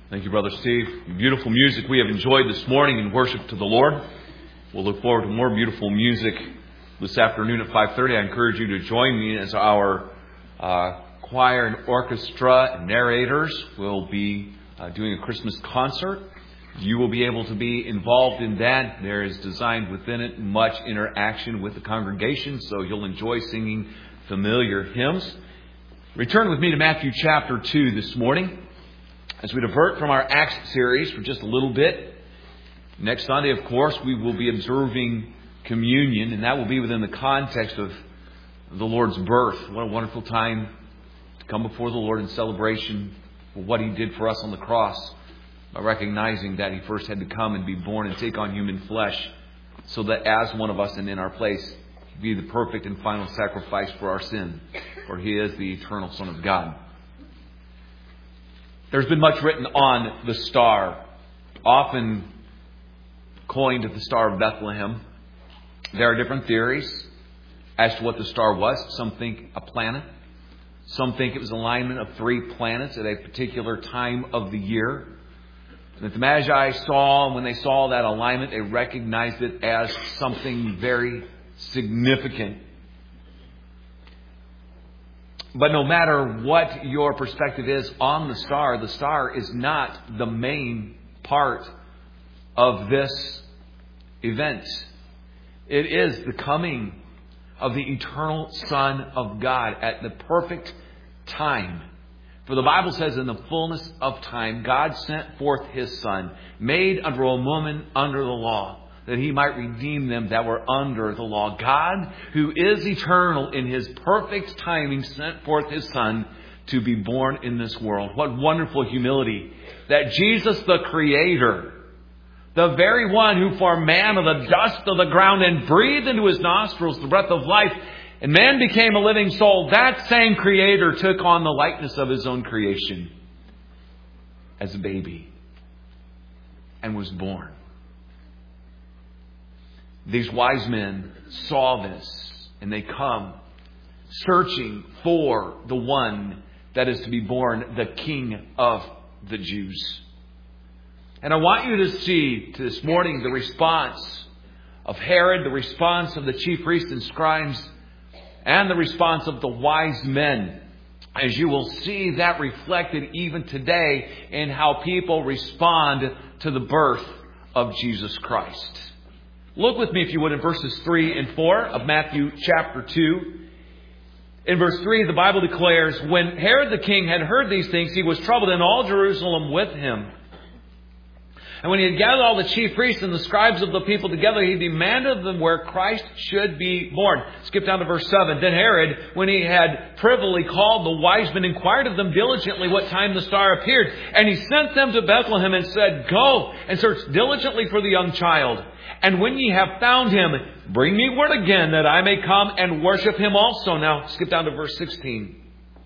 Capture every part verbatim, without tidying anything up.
Thank you, Brother Steve. Beautiful music we have enjoyed this morning in worship to the Lord. We'll look forward to more beautiful music this afternoon at five thirty. I encourage you to join me as our uh, choir and orchestra and narrators will be uh, doing a Christmas concert. You will be able to be involved in that. There is designed within it much interaction with the congregation, so you'll enjoy singing familiar hymns. Return with me to Matthew chapter two this morning, as we divert from our Acts series for just a little bit. Next Sunday, of course, we will be observing communion, and that will be within the context of the Lord's birth. What a wonderful time to come before the Lord in celebration for what He did for us on the cross, by recognizing that He first had to come and be born and take on human flesh, so that as one of us and in our place, He'd be the perfect and final sacrifice for our sin, for He is the eternal Son of God. There's been much written on the star, often coined the Star of Bethlehem. There are different theories as to what the star was. Some think a planet. Some think it was an alignment of three planets at a particular time of the year. And that the Magi saw, when they saw that alignment, they recognized it as something very significant. But no matter what your perspective is on the star, the star is not the main part of this event. It is the coming of the eternal Son of God at the perfect time. For the Bible says, in the fullness of time, God sent forth His Son, made under a woman under the law, that He might redeem them that were under the law. God, who is eternal in His perfect timing, sent forth His Son to be born in this world. What wonderful humility that Jesus, the Creator, the very one who formed man of the dust of the ground and breathed into his nostrils the breath of life, and man became a living soul, that same Creator took on the likeness of His own creation as a baby and was born. These wise men saw this, and they come searching for the one that is to be born, the King of the Jews. And I want you to see this morning the response of Herod, the response of the chief priests and scribes, and the response of the wise men, as you will see that reflected even today in how people respond to the birth of Jesus Christ. Look with me, if you would, in verses three and four of Matthew chapter two. In verse three, the Bible declares, when Herod the king had heard these things, he was troubled, and all Jerusalem with him. And when he had gathered all the chief priests and the scribes of the people together, he demanded of them where Christ should be born. Skip down to verse seven. Then Herod, when he had privily called the wise men, inquired of them diligently what time the star appeared. And he sent them to Bethlehem and said, go and search diligently for the young child. And when ye have found him, bring me word again that I may come and worship him also. Now, skip down to verse sixteen.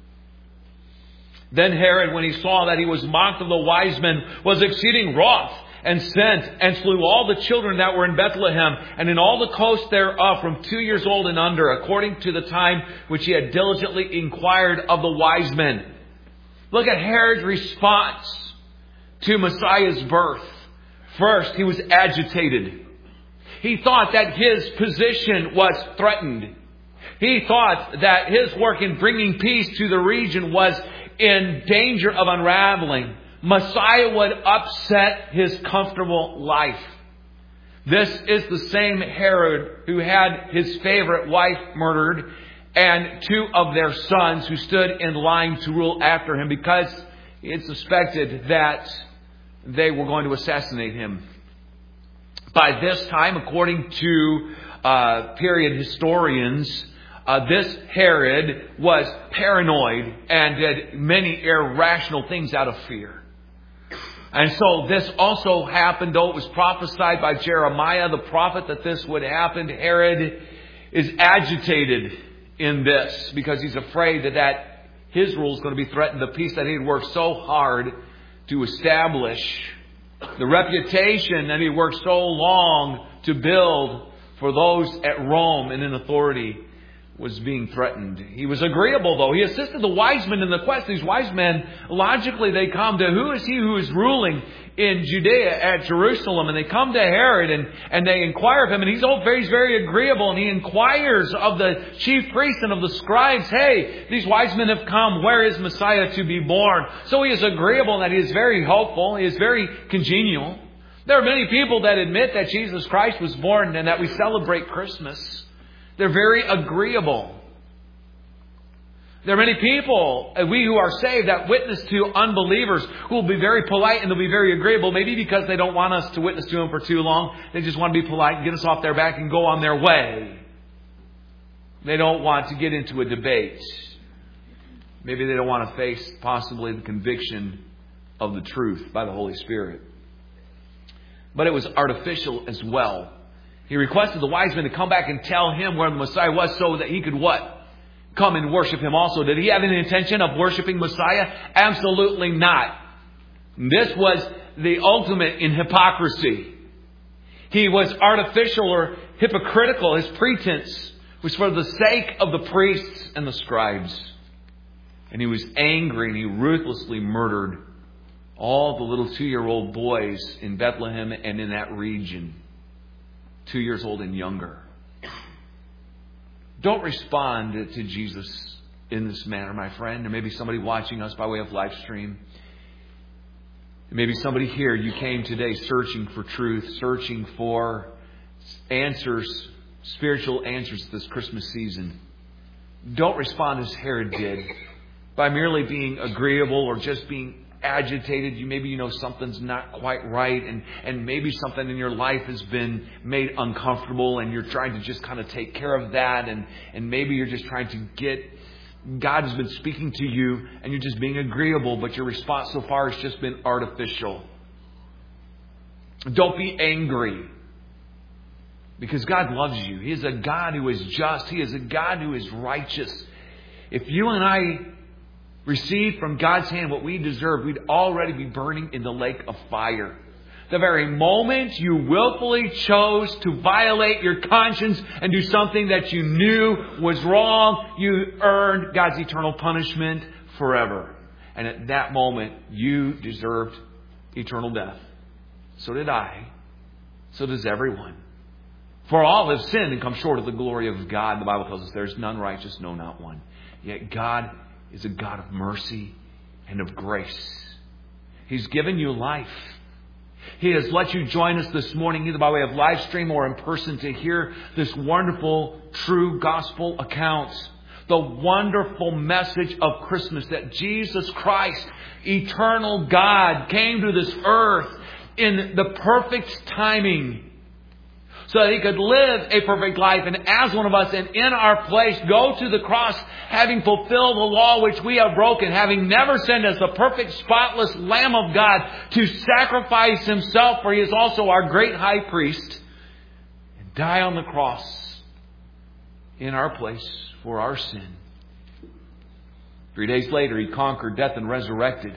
Then Herod, when he saw that he was mocked of the wise men, was exceeding wroth, and sent and slew all the children that were in Bethlehem and in all the coast thereof from two years old and under, according to the time which he had diligently inquired of the wise men. Look at Herod's response to Messiah's birth. First, he was agitated. He thought that his position was threatened. He thought that his work in bringing peace to the region was in danger of unraveling. Messiah would upset his comfortable life. This is the same Herod who had his favorite wife murdered and two of their sons who stood in line to rule after him because he had suspected that they were going to assassinate him. By this time, according to uh, period historians, Uh, this Herod was paranoid and did many irrational things out of fear. And so this also happened, though it was prophesied by Jeremiah, the prophet, that this would happen. Herod is agitated in this because he's afraid that, that his rule is going to be threatened. The peace that he had worked so hard to establish, the reputation that he worked so long to build for those at Rome and in authority, was being threatened. He was agreeable, though. He assisted the wise men in the quest. These wise men, logically, they come to who is he who is ruling in Judea at Jerusalem? And they come to Herod and, and they inquire of him. And he's, all very, he's very agreeable. And he inquires of the chief priests and of the scribes, hey, these wise men have come. Where is Messiah to be born? So he is agreeable in that he is very hopeful. He is very congenial. There are many people that admit that Jesus Christ was born and that we celebrate Christmas. They're very agreeable. There are many people, we who are saved, that witness to unbelievers who will be very polite and they'll be very agreeable, maybe because they don't want us to witness to them for too long. They just want to be polite and get us off their back and go on their way. They don't want to get into a debate. Maybe they don't want to face possibly the conviction of the truth by the Holy Spirit. But it was artificial as well. He requested the wise men to come back and tell him where the Messiah was so that he could what? Come and worship him also. Did he have any intention of worshiping Messiah? Absolutely not. This was the ultimate in hypocrisy. He was artificial or hypocritical. His pretense was for the sake of the priests and the scribes. And he was angry and he ruthlessly murdered all the little two-year-old boys in Bethlehem and in that region. Two years old and younger. Don't respond to Jesus in this manner, my friend. There may be somebody watching us by way of live stream. There may be somebody here. You came today searching for truth, searching for answers, spiritual answers this Christmas season. Don't respond as Herod did by merely being agreeable or just being agitated. You maybe you know something's not quite right, and and maybe something in your life has been made uncomfortable, and you're trying to just kind of take care of that, and and maybe you're just trying to get God has been speaking to you, and you're just being agreeable, but your response so far has just been artificial. Don't be angry, because God loves you. He is a God who is just. He is a God who is righteous. If you and I receive from God's hand what we deserve, we'd already be burning in the lake of fire. The very moment you willfully chose to violate your conscience and do something that you knew was wrong, you earned God's eternal punishment forever. And at that moment, you deserved eternal death. So did I. So does everyone. For all have sinned and come short of the glory of God. The Bible tells us there is none righteous, no, not one. Yet God is a God of mercy and of grace. He's given you life. He has let you join us this morning, either by way of live stream or in person, to hear this wonderful, true gospel account. The wonderful message of Christmas that Jesus Christ, eternal God, came to this earth in the perfect timing, so that He could live a perfect life, and as one of us, and in our place, go to the cross, having fulfilled the law which we have broken, having never sinned, as the perfect, spotless Lamb of God, to sacrifice Himself, for He is also our great high priest, and die on the cross in our place for our sin. Three days later, He conquered death and resurrected.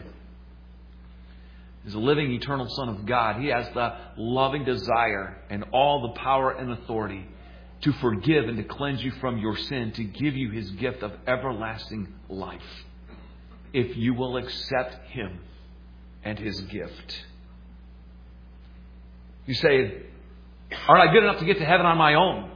As a living, eternal Son of God, He has the loving desire and all the power and authority to forgive and to cleanse you from your sin, to give you His gift of everlasting life, if you will accept Him and His gift. You say, aren't I good enough to get to heaven on my own?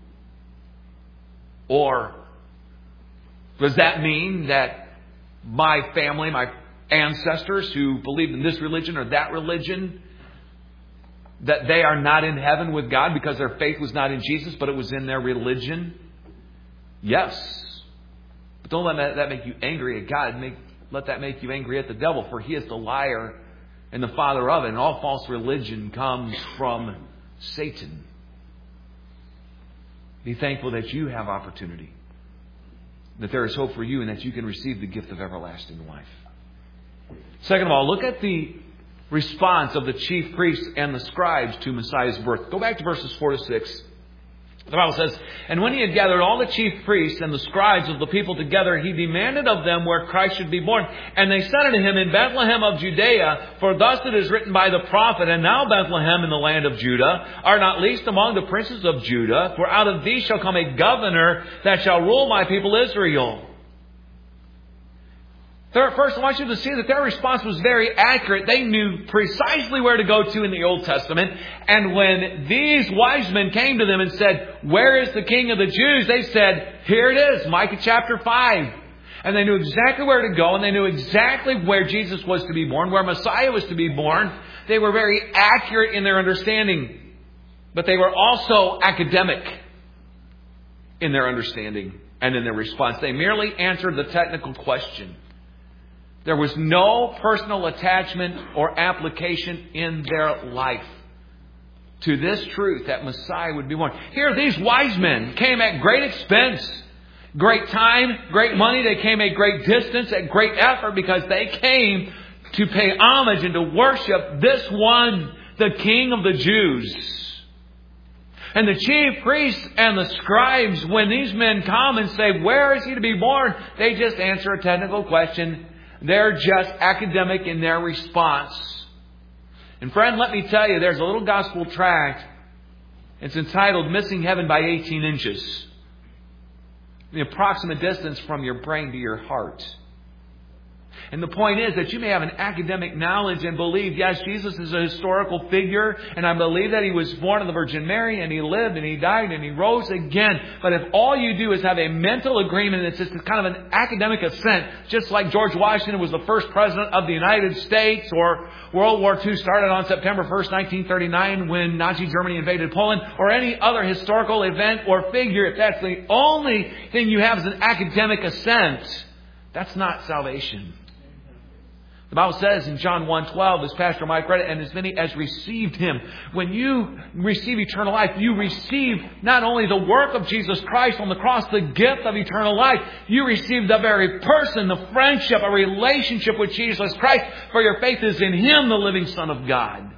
Or does that mean that my family, my ancestors who believed in this religion or that religion, that they are not in heaven with God because their faith was not in Jesus, but it was in their religion? Yes. But don't let that make you angry at God. Make, let that make you angry at the devil, for he is the liar and the father of it. And all false religion comes from Satan. Be thankful that you have opportunity, that there is hope for you, and that you can receive the gift of everlasting life. Second of all, look at the response of the chief priests and the scribes to Messiah's birth. Go back to verses four to six. The Bible says, and when he had gathered all the chief priests and the scribes of the people together, he demanded of them where Christ should be born. And they said unto him, in Bethlehem of Judea, for thus it is written by the prophet, and now Bethlehem in the land of Judah are not least among the princes of Judah, for out of thee shall come a governor that shall rule my people Israel. First, I want you to see that their response was very accurate. They knew precisely where to go to in the Old Testament. And when these wise men came to them and said, where is the King of the Jews? They said, here it is, Micah chapter five. And they knew exactly where to go, and they knew exactly where Jesus was to be born, where Messiah was to be born. They were very accurate in their understanding. But they were also academic in their understanding and in their response. They merely answered the technical question. There was no personal attachment or application in their life to this truth that Messiah would be born. Here, these wise men came at great expense, great time, great money. They came at great distance, at great effort, because they came to pay homage and to worship this one, the King of the Jews. And the chief priests and the scribes, when these men come and say, where is he to be born? They just answer a technical question. They're just academic in their response. And friend, let me tell you, there's a little gospel tract. It's entitled Missing Heaven by eighteen inches. The approximate distance from your brain to your heart. And the point is that you may have an academic knowledge and believe, yes, Jesus is a historical figure, and I believe that he was born of the Virgin Mary, and he lived, and he died, and he rose again. But if all you do is have a mental agreement, and it's just kind of an academic assent, just like George Washington was the first president of the United States, or World War Two started on September first, nineteen thirty-nine, when Nazi Germany invaded Poland, or any other historical event or figure, if that's the only thing you have is an academic assent, that's not salvation. The Bible says in John one twelve, as Pastor Mike read it, and as many as received him. When you receive eternal life, you receive not only the work of Jesus Christ on the cross, the gift of eternal life, you receive the very person, the friendship, a relationship with Jesus Christ, for your faith is in him, the living Son of God.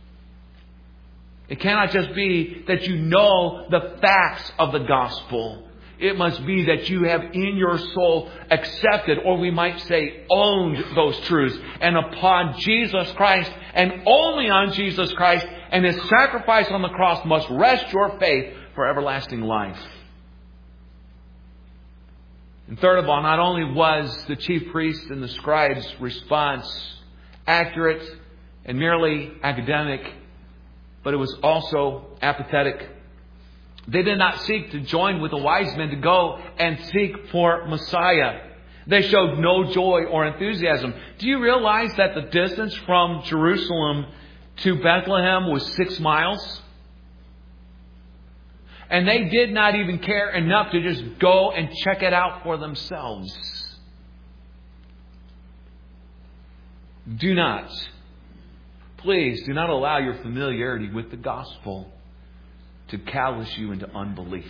It cannot just be that you know the facts of the gospel. It must be that you have in your soul accepted, or we might say owned, those truths. And upon Jesus Christ, and only on Jesus Christ, and his sacrifice on the cross must rest your faith for everlasting life. And third of all, not only was the chief priests and the scribes' response accurate and merely academic, but it was also apathetic. They did not seek to join with the wise men to go and seek for Messiah. They showed no joy or enthusiasm. Do you realize that the distance from Jerusalem to Bethlehem was six miles? And they did not even care enough to just go and check it out for themselves. Do not, please do not allow your familiarity with the gospel to callous you into unbelief.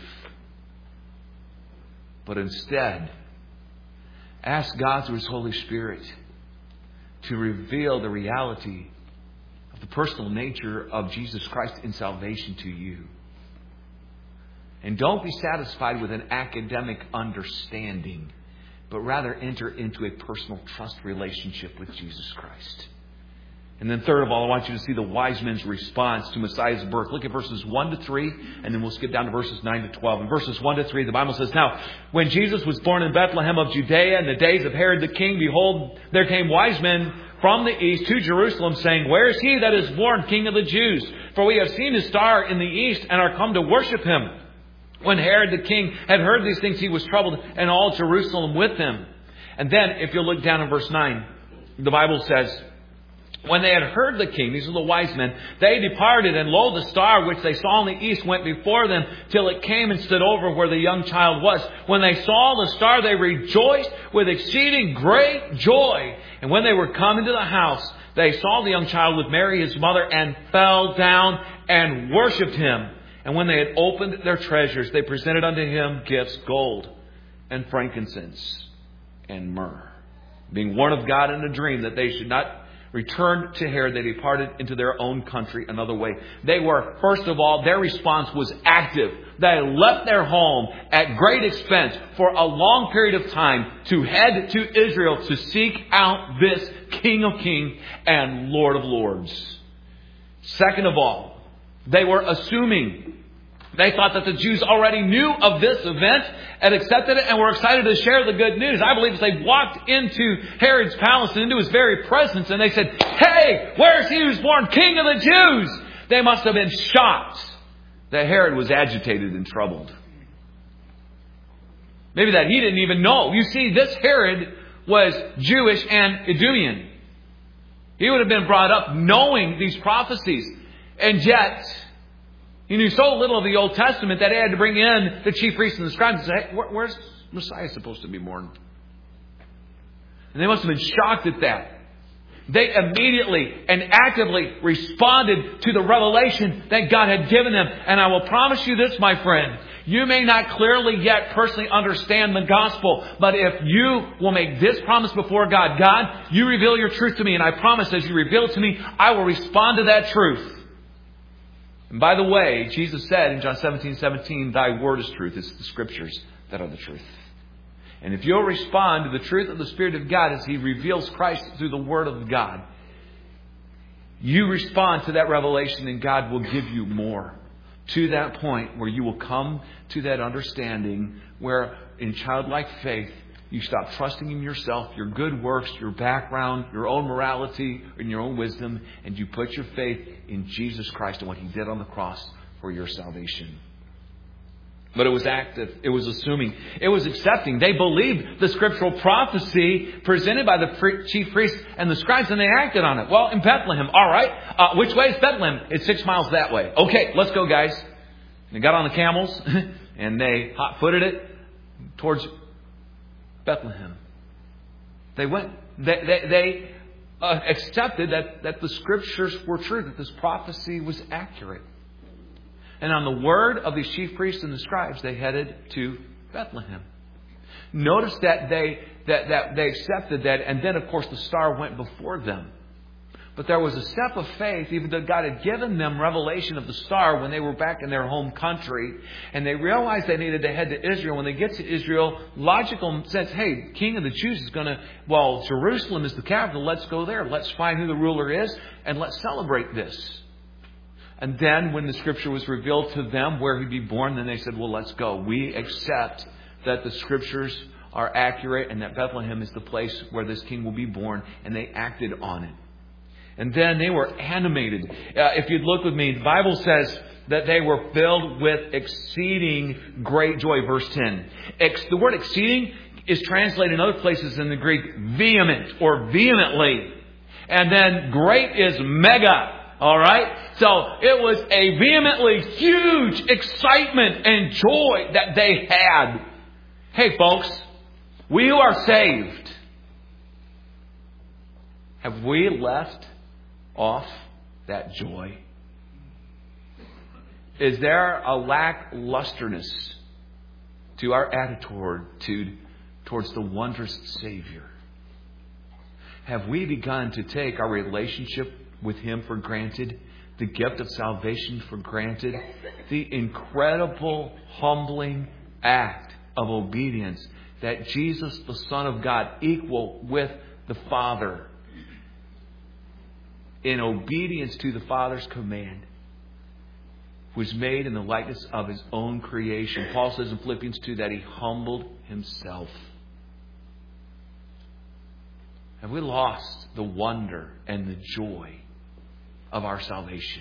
But instead, ask God through his Holy Spirit to reveal the reality of the personal nature of Jesus Christ in salvation to you. And don't be satisfied with an academic understanding, but rather enter into a personal trust relationship with Jesus Christ. And then third of all, I want you to see the wise men's response to Messiah's birth. Look at verses one to three, and then we'll skip down to verses nine to twelve. In verses one to three, the Bible says, Now, when Jesus was born in Bethlehem of Judea in the days of Herod the king, behold, there came wise men from the east to Jerusalem, saying, Where is he that is born King of the Jews? For we have seen his star in the east, and are come to worship him. When Herod the king had heard these things, he was troubled, and all Jerusalem with him. And then, if you look down in verse nine, the Bible says, When they had heard the king, these are the wise men, they departed, and lo, the star which they saw in the east went before them, till it came and stood over where the young child was. When they saw the star, they rejoiced with exceeding great joy. And when they were come into the house, they saw the young child with Mary his mother, and fell down and worshipped him. And when they had opened their treasures, they presented unto him gifts, gold and frankincense and myrrh. Being warned of God in a dream that they should not return to Herod, they departed into their own country another way. They were, first of all, their response was active. they left their home at great expense for a long period of time to head to Israel to seek out this King of Kings and Lord of Lords. Second of all, they were assuming. They thought that the Jews already knew of this event and accepted it and were excited to share the good news. I believe as they walked into Herod's palace and into his very presence and they said, "Hey, where's he who's born King of the Jews?" They must have been shocked that Herod was agitated and troubled. Maybe that he didn't even know. You see, this Herod was Jewish and Idumean. He would have been brought up knowing these prophecies. And yet, he knew so little of the Old Testament that he had to bring in the chief priests and the scribes and say, "Hey, where, where's Messiah supposed to be born?" And they must have been shocked at that. They immediately and actively responded to the revelation that God had given them. And I will promise you this, my friend. You may not clearly yet personally understand the gospel, but if you will make this promise before God, "God, you reveal your truth to me, and I promise as you reveal it to me, I will respond to that truth." And by the way, Jesus said in John seventeen seventeen, "Thy word is truth." It's the scriptures that are the truth. And if you'll respond to the truth of the Spirit of God as He reveals Christ through the Word of God, you respond to that revelation and God will give you more. To that point where you will come to that understanding where in childlike faith you stop trusting in yourself, your good works, your background, your own morality, and your own wisdom, and you put your faith in Jesus Christ and what He did on the cross for your salvation. But it was active. It was assuming. It was accepting. They believed the scriptural prophecy presented by the chief priests and the scribes, and they acted on it. Well, in Bethlehem. All right. Uh, which way is Bethlehem? It's six miles that way. Okay, let's go, guys. They got on the camels, and they hot-footed it towards Bethlehem. They went. They, they, they uh, accepted that, that the scriptures were true, that this prophecy was accurate. And on the word of these chief priests and the scribes, they headed to Bethlehem. Notice that they that, that they accepted that, and then of course the star went before them. But there was a step of faith, even though God had given them revelation of the star when they were back in their home country, and they realized they needed to head to Israel. When they get to Israel, logical sense, hey, King of the Jews is going to, well, Jerusalem is the capital. Let's go there. Let's find who the ruler is, and let's celebrate this. And then when the scripture was revealed to them where he'd be born, then they said, well, let's go. We accept that the scriptures are accurate and that Bethlehem is the place where this king will be born. And they acted on it. And then they were animated. Uh, if you'd look with me, the Bible says that they were filled with exceeding great joy. Verse ten. Ex- the word exceeding is translated in other places in the Greek vehement or vehemently. And then great is mega. All right. So it was a vehemently huge excitement and joy that they had. Hey, folks, we who are saved, have we left off that joy? Is there a lacklusterness to our attitude towards the wondrous Savior? Have we begun to take our relationship with Him for granted, the gift of salvation for granted, the incredible, humbling act of obedience that Jesus, the Son of God, equal with the Father, in obedience to the Father's command, was made in the likeness of His own creation. Paul says in Philippians two that He humbled Himself. Have we lost the wonder and the joy of our salvation?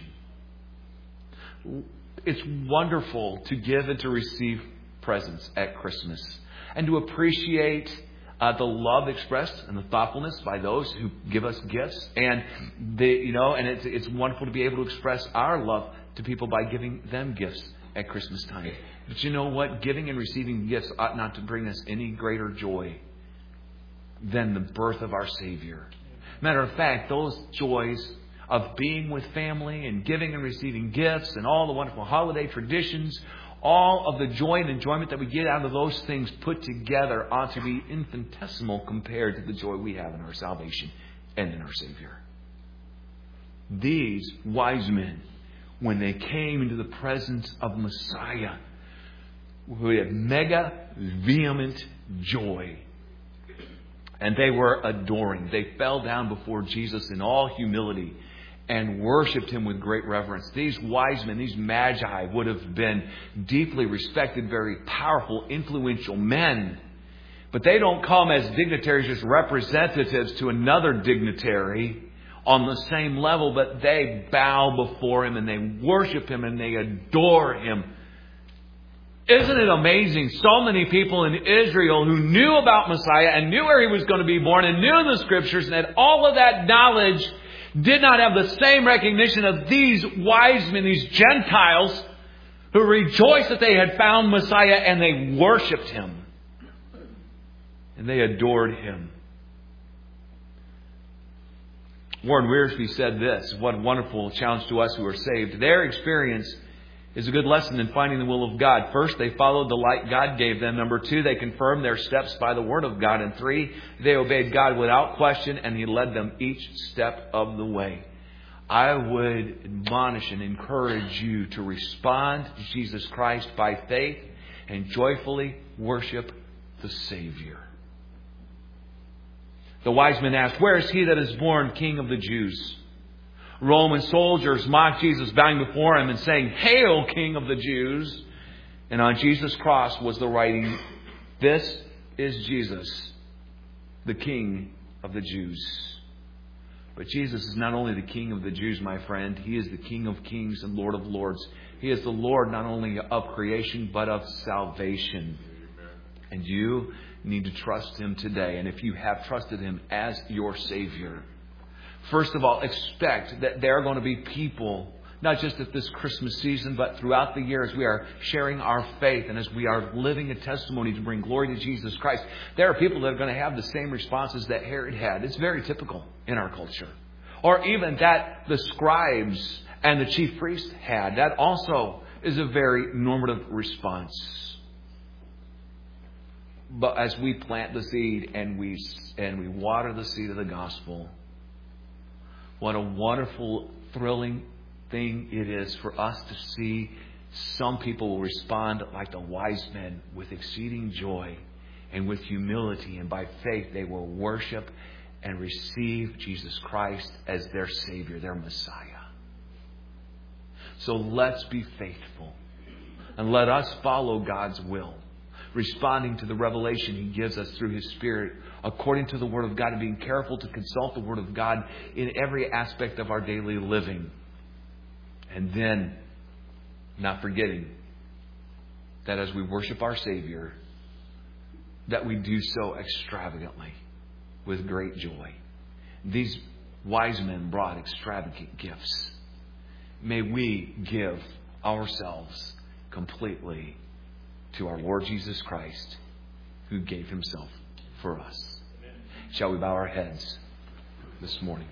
It's wonderful to give and to receive presents at Christmas and to appreciate uh, the love expressed and the thoughtfulness by those who give us gifts, and the you know, and it's it's wonderful to be able to express our love to people by giving them gifts at Christmas time. But you know what? Giving and receiving gifts ought not to bring us any greater joy than the birth of our Savior. Matter of fact, those joys of being with family and giving and receiving gifts and all the wonderful holiday traditions, all of the joy and enjoyment that we get out of those things put together ought to be infinitesimal compared to the joy we have in our salvation and in our Savior. These wise men, when they came into the presence of Messiah, who had mega vehement joy. And they were adoring. They fell down before Jesus in all humility and worshipped Him with great reverence. These wise men, these magi, would have been deeply respected, very powerful, influential men. But they don't come as dignitaries, as representatives to another dignitary on the same level, but they bow before Him and they worship Him and they adore Him. Isn't it amazing? So many people in Israel who knew about Messiah and knew where He was going to be born and knew the Scriptures and had all of that knowledge did not have the same recognition of these wise men, these Gentiles, who rejoiced that they had found Messiah and they worshipped Him. And they adored Him. Warren Wiersbe said this, what a wonderful challenge to us who are saved. Their experience is a good lesson in finding the will of God. First, they followed the light God gave them. Number two, they confirmed their steps by the Word of God. And three, they obeyed God without question, and He led them each step of the way. I would admonish and encourage you to respond to Jesus Christ by faith and joyfully worship the Savior. The wise men asked, "Where is He that is born King of the Jews?" Roman soldiers mocked Jesus, bowing before Him and saying, "Hail, King of the Jews!" And on Jesus' cross was the writing, "This is Jesus, the King of the Jews." But Jesus is not only the King of the Jews, my friend. He is the King of kings and Lord of lords. He is the Lord not only of creation, but of salvation. And you need to trust Him today. And if you have trusted Him as your Savior, first of all, expect that there are going to be people, not just at this Christmas season, but throughout the year as we are sharing our faith and as we are living a testimony to bring glory to Jesus Christ. There are people that are going to have the same responses that Herod had. It's very typical in our culture. Or even that the scribes and the chief priests had. That also is a very normative response. But as we plant the seed and we and we water the seed of the gospel, what a wonderful, thrilling thing it is for us to see some people will respond like the wise men with exceeding joy and with humility, and by faith they will worship and receive Jesus Christ as their Savior, their Messiah. So let's be faithful and let us follow God's will, responding to the revelation He gives us through His Spirit according to the Word of God, and being careful to consult the Word of God in every aspect of our daily living. And then not forgetting that as we worship our Savior, that we do so extravagantly with great joy. These wise men brought extravagant gifts. May we give ourselves completely to our Lord Jesus Christ, who gave Himself for us. Shall we bow our heads this morning?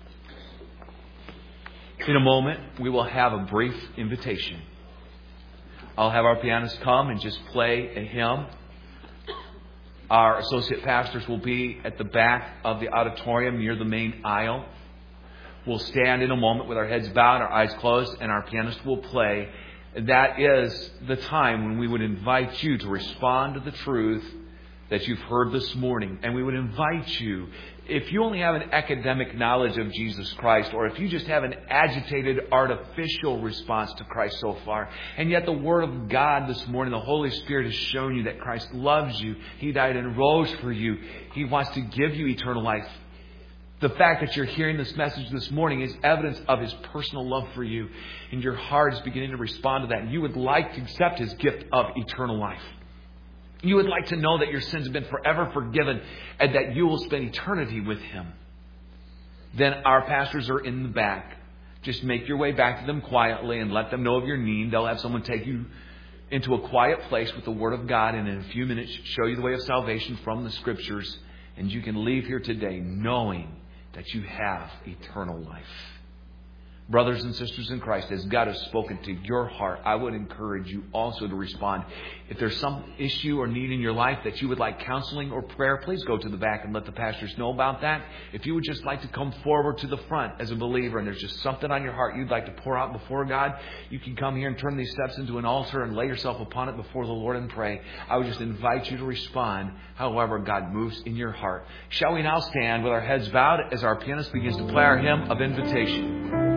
In a moment, we will have a brief invitation. I'll have our pianist come and just play a hymn. Our associate pastors will be at the back of the auditorium near the main aisle. We'll stand in a moment with our heads bowed, our eyes closed, and our pianist will play. That is the time when we would invite you to respond to the truth that you've heard this morning. And we would invite you, if you only have an academic knowledge of Jesus Christ, or if you just have an agitated, artificial response to Christ so far, and yet the Word of God this morning, the Holy Spirit has shown you that Christ loves you. He died and rose for you. He wants to give you eternal life. The fact that you're hearing this message this morning is evidence of His personal love for you. And your heart is beginning to respond to that. And you would like to accept His gift of eternal life. You would like to know that your sins have been forever forgiven and that you will spend eternity with Him. Then our pastors are in the back. Just make your way back to them quietly and let them know of your need. They'll have someone take you into a quiet place with the Word of God, and in a few minutes show you the way of salvation from the Scriptures. And you can leave here today knowing that you have eternal life. Brothers and sisters in Christ, as God has spoken to your heart, I would encourage you also to respond. If there's some issue or need in your life that you would like counseling or prayer, please go to the back and let the pastors know about that. If you would just like to come forward to the front as a believer and there's just something on your heart you'd like to pour out before God, you can come here and turn these steps into an altar and lay yourself upon it before the Lord and pray. I would just invite you to respond however God moves in your heart. Shall we now stand with our heads bowed as our pianist begins to play our hymn of invitation?